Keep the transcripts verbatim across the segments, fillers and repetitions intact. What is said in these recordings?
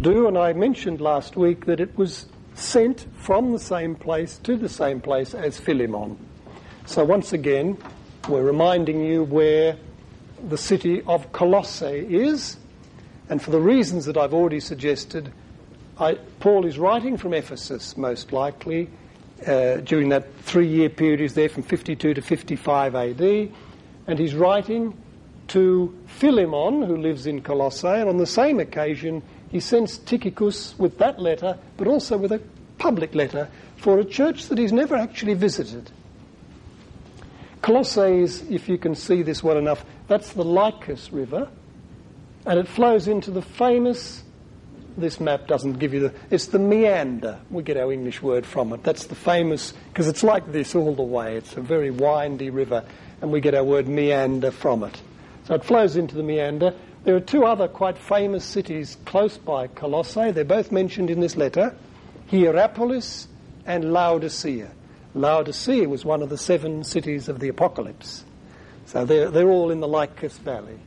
do, and I mentioned last week that it was sent from the same place to the same place as Philemon. So once again, we're reminding you where the city of Colossae is, and for the reasons that I've already suggested, I, Paul is writing from Ephesus, most likely, uh, during that three-year period he's there from fifty-two to fifty-five A D, and he's writing to Philemon, who lives in Colossae, and on the same occasion he sends Tychicus with that letter, but also with a public letter for a church that he's never actually visited. Colossae is, if you can see this well enough, that's the Lycus River, and it flows into the famous, this map doesn't give you the, it's the Meander. We get our English word from it. That's the famous, because it's like this all the way. It's a very windy river, and we get our word meander from it. So it flows into the Meander. There are two other quite famous cities close by Colossae. They're both mentioned in this letter, Hierapolis and Laodicea. Laodicea was one of the seven cities of the Apocalypse. So they're, they're all in the Lycus Valley.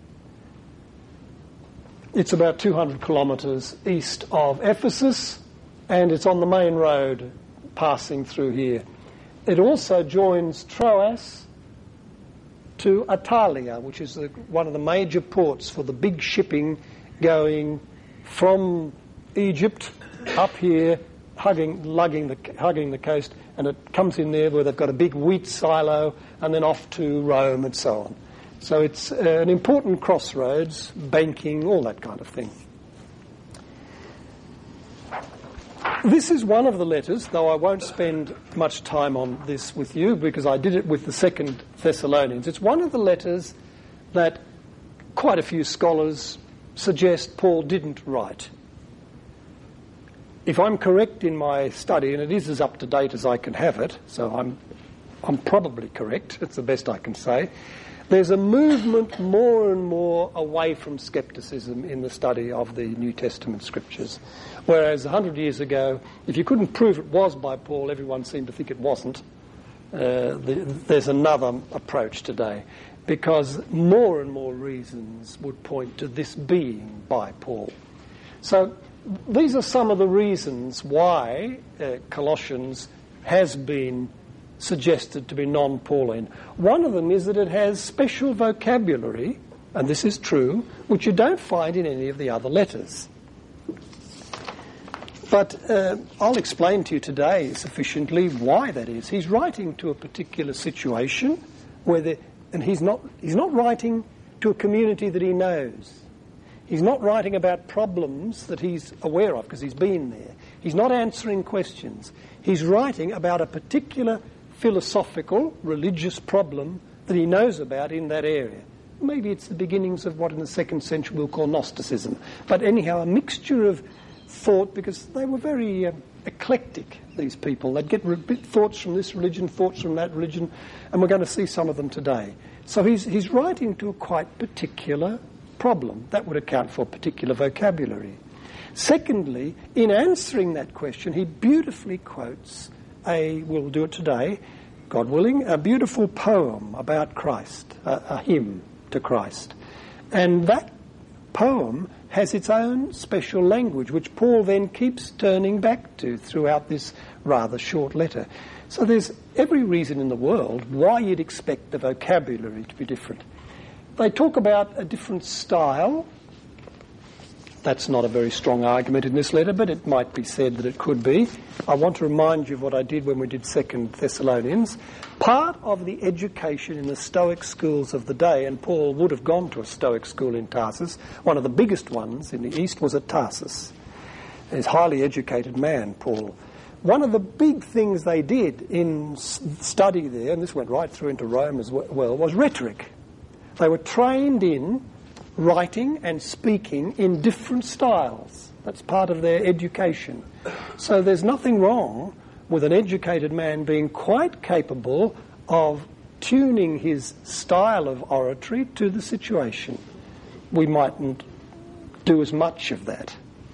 It's about two hundred kilometres east of Ephesus, and it's on the main road passing through here. It also joins Troas to Attalia, which is the, one of the major ports for the big shipping going from Egypt up here, hugging, lugging the, hugging the coast, and it comes in there where they've got a big wheat silo, and then off to Rome and so on. So it's uh, an important crossroads, banking, all that kind of thing. This is one of the letters, though I won't spend much time on this with you because I did it with the Second Thessalonians. It's one of the letters that quite a few scholars suggest Paul didn't write. If I'm correct in my study, and it is as up-to-date as I can have it, so I'm, I'm probably correct, it's the best I can say, there's a movement more and more away from scepticism in the study of the New Testament scriptures. Whereas a hundred years ago, if you couldn't prove it was by Paul, everyone seemed to think it wasn't. Uh, the, there's another approach today, because more and more reasons would point to this being by Paul. So these are some of the reasons why uh, Colossians has been suggested to be non-Pauline. One of them is that it has special vocabulary, and this is true, which you don't find in any of the other letters. But uh, I'll explain to you today sufficiently why that is. He's writing to a particular situation where the, and he's not he's not writing to a community that he knows. He's not writing about problems that he's aware of because he's been there. He's not answering questions. He's writing about a particular philosophical, religious problem that he knows about in that area. Maybe it's the beginnings of what in the second century we'll call Gnosticism. But anyhow, a mixture of thought, because they were very um, eclectic, these people. They'd get re- thoughts from this religion, thoughts from that religion, and we're going to see some of them today. So he's, he's writing to a quite particular problem. That would account for particular vocabulary. Secondly, in answering that question, he beautifully quotes a, we'll do it today, God willing, a beautiful poem about Christ, a, a hymn to Christ. And that poem has its own special language, which Paul then keeps turning back to throughout this rather short letter. So there's every reason in the world why you'd expect the vocabulary to be different. They talk about a different style. That's not a very strong argument in this letter, but it might be said that it could be. I want to remind you of what I did when we did Second Thessalonians. Part of the education in the Stoic schools of the day, and Paul would have gone to a Stoic school in Tarsus, one of the biggest ones in the East was at Tarsus. He's a highly educated man, Paul. One of the big things they did in study there, and this went right through into Rome as well, was rhetoric. They were trained in writing and speaking in different styles. That's part of their education. So there's nothing wrong with an educated man being quite capable of tuning his style of oratory to the situation. We mightn't do as much of that.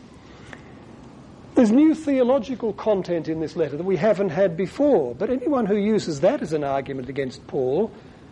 There's new theological content in this letter that we haven't had before, but anyone who uses that as an argument against Paul,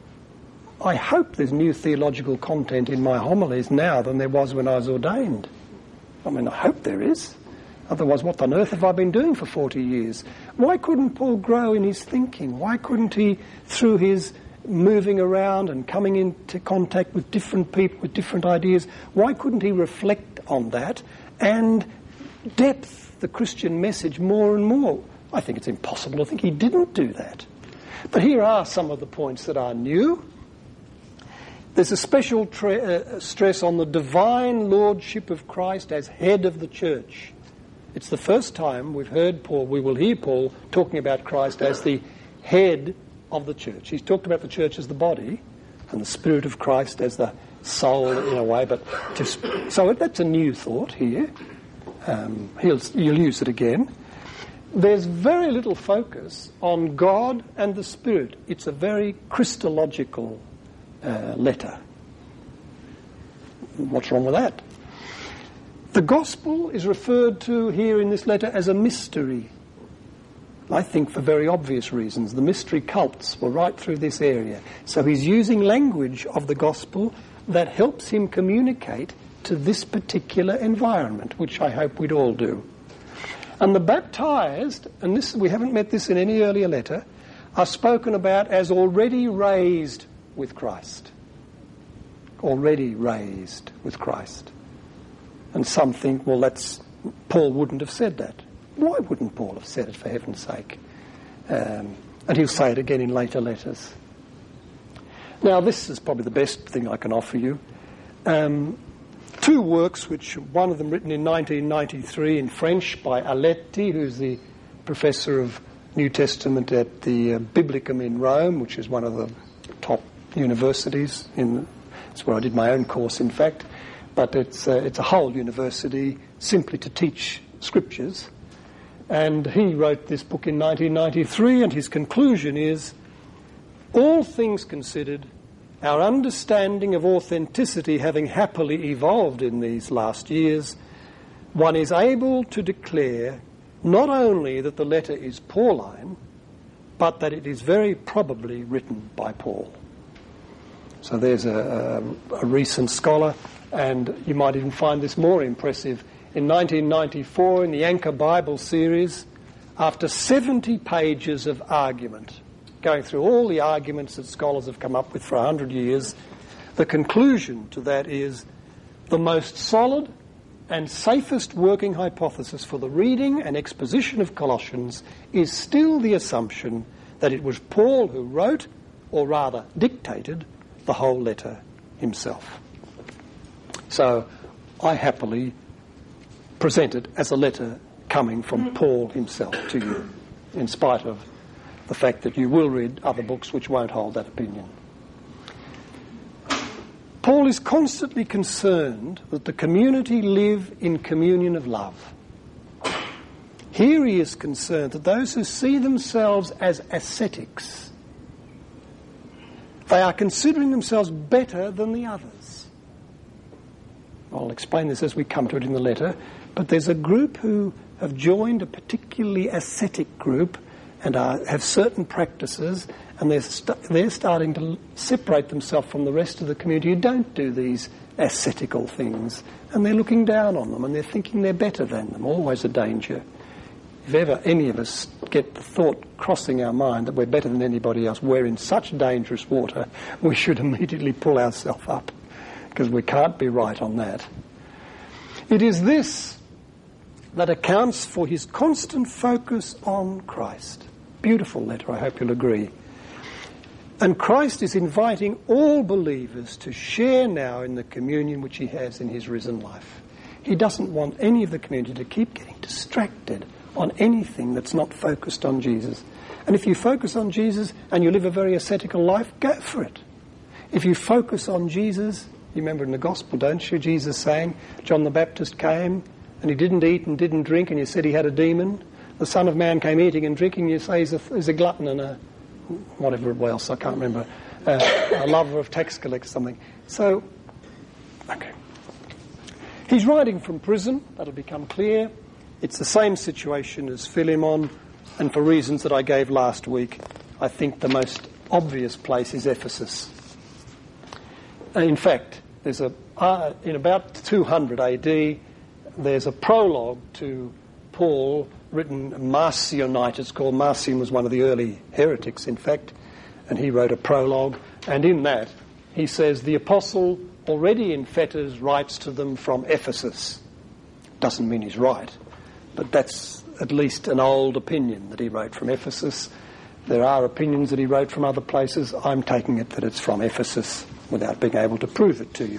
I hope there's new theological content in my homilies now than there was when I was ordained. I mean, I hope there is. Otherwise, what on earth have I been doing for forty years? Why couldn't Paul grow in his thinking? Why couldn't he, through his moving around and coming into contact with different people, with different ideas, why couldn't he reflect on that and depth the Christian message more and more? I think it's impossible to think he didn't do that. But here are some of the points that are new. There's a special tra- uh, stress on the divine lordship of Christ as head of the church. It's the first time we've heard Paul, we will hear Paul talking about Christ as the head of the church. He's talked about the church as the body and the Spirit of Christ as the soul in a way, but just, so that's a new thought here. Um, he'll, you'll use it again. There's very little focus on God and the Spirit. It's a very Christological uh, letter. What's wrong with that? The gospel is referred to here in this letter as a mystery. I think for very obvious reasons. The mystery cults were right through this area. So he's using language of the gospel that helps him communicate to this particular environment, which I hope we'd all do. And the baptized, and this we haven't met this in any earlier letter, are spoken about as already raised with Christ. Already raised with Christ. And some think, well, that's Paul wouldn't have said that. Why wouldn't Paul have said it, for heaven's sake? Um, and he'll say it again in later letters. Now, this is probably the best thing I can offer you. Um, two works, which one of them written in nineteen ninety-three in French by Aletti, who's the professor of New Testament at the uh, Biblicum in Rome, which is one of the top universities. In, it's where I did my own course, in fact. But it's, uh, it's a whole university simply to teach scriptures. And he wrote this book in nineteen ninety-three, and his conclusion is, all things considered, our understanding of authenticity having happily evolved in these last years, one is able to declare not only that the letter is Pauline, but that it is very probably written by Paul. So there's a, a, a recent scholar, and you might even find this more impressive. In nineteen ninety-four, in the Anchor Bible series, after seventy pages of argument, going through all the arguments that scholars have come up with for one hundred years, the conclusion to that is the most solid and safest working hypothesis for the reading and exposition of Colossians is still the assumption that it was Paul who wrote, or rather dictated, the whole letter himself. So I happily present it as a letter coming from Paul himself to you, in spite of the fact that you will read other books which won't hold that opinion. Paul is constantly concerned that the community live in communion of love. Here he is concerned that those who see themselves as ascetics, they are considering themselves better than the others. I'll explain this as we come to it in the letter, but there's a group who have joined a particularly ascetic group and are, have certain practices, and they're, st- they're starting to separate themselves from the rest of the community who don't do these ascetical things. And they're looking down on them, and they're thinking they're better than them. Always a danger. If ever any of us get the thought crossing our mind that we're better than anybody else, we're in such dangerous water, we should immediately pull ourselves up, because we can't be right on that. It is this that accounts for his constant focus on Christ. Beautiful letter, I hope you'll agree. And Christ is inviting all believers to share now in the communion which he has in his risen life. He doesn't want any of the community to keep getting distracted on anything that's not focused on Jesus. And if you focus on Jesus and you live a very ascetical life, go for it. If you focus on Jesus, you remember in the Gospel, don't you, Jesus saying, John the Baptist came and he didn't eat and didn't drink, and you said he had a demon. The Son of Man came eating and drinking, you say he's a, he's a glutton and a whatever else, I can't remember, uh, a lover of tax collectors, something. So, okay. He's writing from prison, that'll become clear. It's the same situation as Philemon, and for reasons that I gave last week, I think the most obvious place is Ephesus. In fact, there's a uh, in about two hundred A D, there's a prologue to Paul written Marcionites. It's called. Marcion was one of the early heretics, in fact, and he wrote a prologue. And in that, he says, the apostle, already in fetters, writes to them from Ephesus. Doesn't mean he's right, but that's at least an old opinion that he wrote from Ephesus. There are opinions that he wrote from other places. I'm taking it that it's from Ephesus without being able to prove it to you.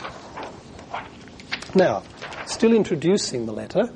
Now, still introducing the letter,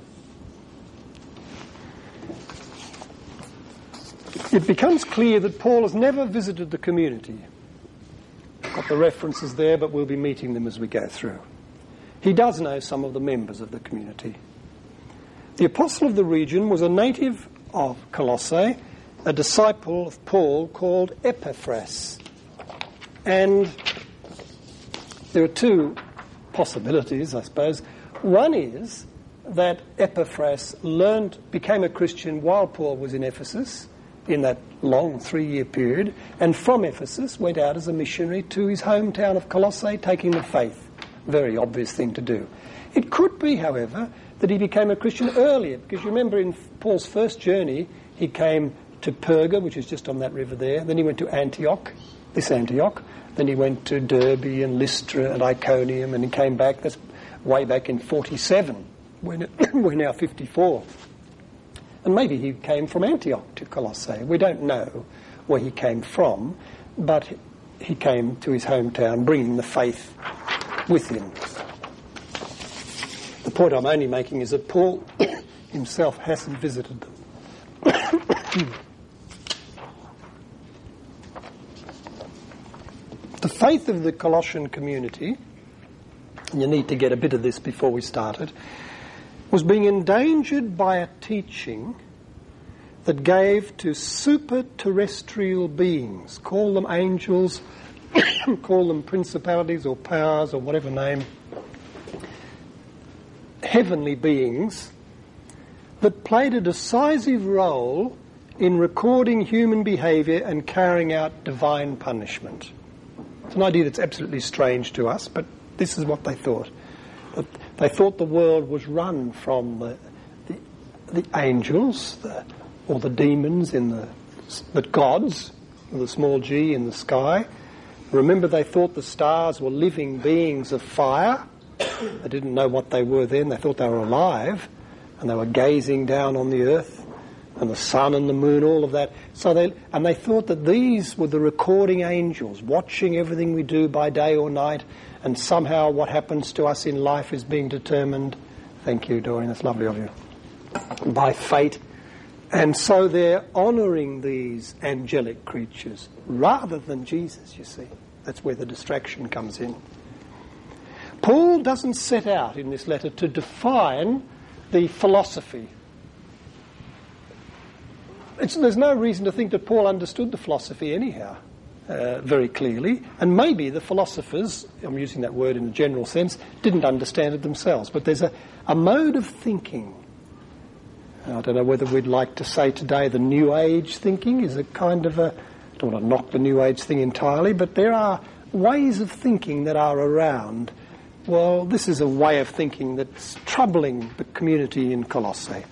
it becomes clear that Paul has never visited the community. Got the references there, but we'll be meeting them as we go through. He does know some of the members of the community. The apostle of the region was a native of Colossae, a disciple of Paul called Epaphras. And there are two possibilities, I suppose. One is that Epaphras learned, became a Christian while Paul was in Ephesus, in that long three-year period, and from Ephesus went out as a missionary to his hometown of Colossae, taking the faith. Very obvious thing to do. It could be, however, that he became a Christian earlier, because you remember in Paul's first journey, he came to Perga, which is just on that river there. Then he went to Antioch, this Antioch. Then he went to Derbe and Lystra and Iconium, and he came back. That's way back in forty-seven. We're, we're now fifty-four. And maybe he came from Antioch to Colossae. We don't know where he came from, but he came to his hometown bringing the faith with him. The point I'm only making is that Paul himself hasn't visited them. The faith of the Colossian community, and you need to get a bit of this before we started, was being endangered by a teaching that gave to super-terrestrial beings, call them angels, call them principalities or powers or whatever name, heavenly beings that played a decisive role in recording human behaviour and carrying out divine punishment. It's an idea that's absolutely strange to us, but this is what they thought. They thought the world was run from the, the, the angels the, or the demons in the, the gods, the small g in the sky. Remember, they thought the stars were living beings of fire. They didn't know what they were then. They thought they were alive, and they were gazing down on the earth and the sun and the moon, all of that. So they and they thought that these were the recording angels, watching everything we do by day or night, and somehow what happens to us in life is being determined, thank you, Dorian, that's lovely of you, by fate. And so they're honouring these angelic creatures rather than Jesus, you see. That's where the distraction comes in. Paul doesn't set out in this letter to define the philosophy. It's, there's no reason to think that Paul understood the philosophy anyhow, uh, very clearly. And maybe the philosophers, I'm using that word in a general sense, didn't understand it themselves. But there's a, a mode of thinking. I don't know whether we'd like to say today the New Age thinking is a kind of a... I don't want to knock the New Age thing entirely, but there are ways of thinking that are around. Well, this is a way of thinking that's troubling the community in Colossae.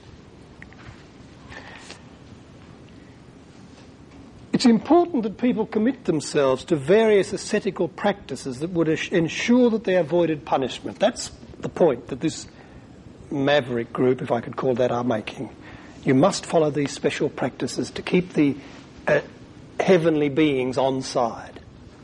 It's important that people commit themselves to various ascetical practices that would ensure that they avoided punishment. That's the point that this maverick group, if I could call that, are making. You must follow these special practices to keep the uh, heavenly beings on side.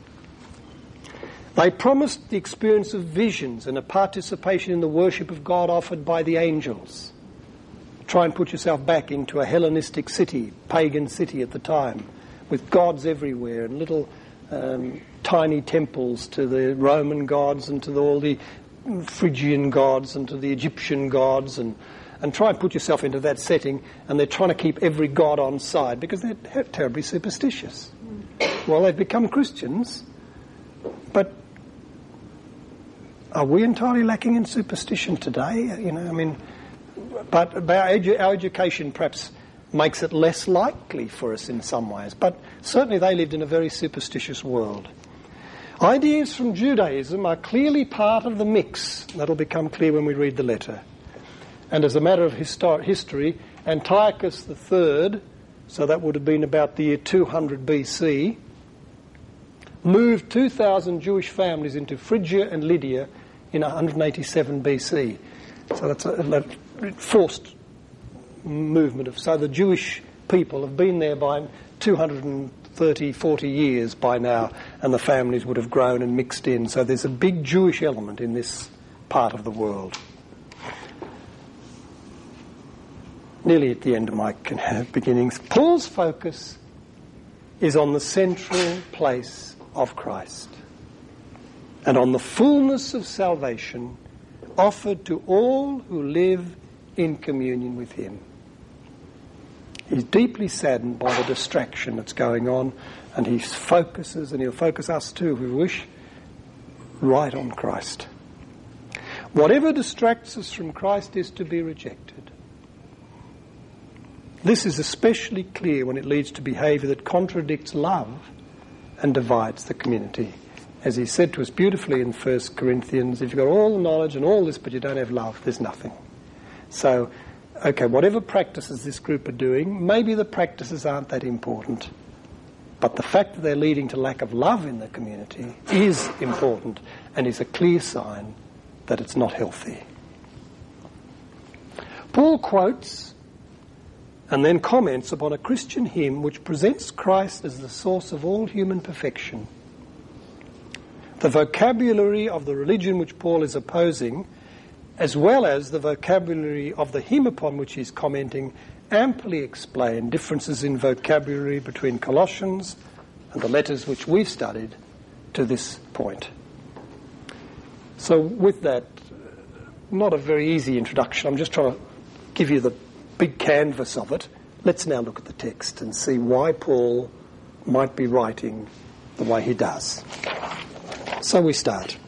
They promised the experience of visions and a participation in the worship of God offered by the angels. Try and put yourself back into a Hellenistic city, pagan city at the time, with gods everywhere and little um, tiny temples to the Roman gods and to the, all the Phrygian gods and to the Egyptian gods, and, and try and put yourself into that setting, and they're trying to keep every god on side because they're terribly superstitious. Well, they've become Christians, but are we entirely lacking in superstition today? You know, I mean, but our, edu- our education perhaps makes it less likely for us in some ways, but certainly they lived in a very superstitious world. Ideas from Judaism are clearly part of the mix. That'll become clear when we read the letter. And as a matter of histor- history, Antiochus the Third, so that would have been about the year two hundred B C, moved two thousand Jewish families into Phrygia and Lydia in one hundred eighty-seven B C. So that's a, a forced movement of. So the Jewish people have been there by two hundred thirty, forty years by now, and the families would have grown and mixed in. So there's a big Jewish element in this part of the world. Nearly at the end of my beginnings, Paul's focus is on the central place of Christ and on the fullness of salvation offered to all who live in communion with him. He's deeply saddened by the distraction that's going on, and he focuses, and he'll focus us too, if we wish, right on Christ. Whatever distracts us from Christ is to be rejected. This is especially clear when it leads to behaviour that contradicts love and divides the community. As he said to us beautifully in First Corinthians, if you've got all the knowledge and all this but you don't have love, there's nothing. So, okay, whatever practices this group are doing, maybe the practices aren't that important. But the fact that they're leading to lack of love in the community is important and is a clear sign that it's not healthy. Paul quotes and then comments upon a Christian hymn which presents Christ as the source of all human perfection. The vocabulary of the religion which Paul is opposing, as well as the vocabulary of the hymn upon which he's commenting, amply explain differences in vocabulary between Colossians and the letters which we've studied to this point. So with that, not a very easy introduction, I'm just trying to give you the big canvas of it. Let's now look at the text and see why Paul might be writing the way he does. So we start.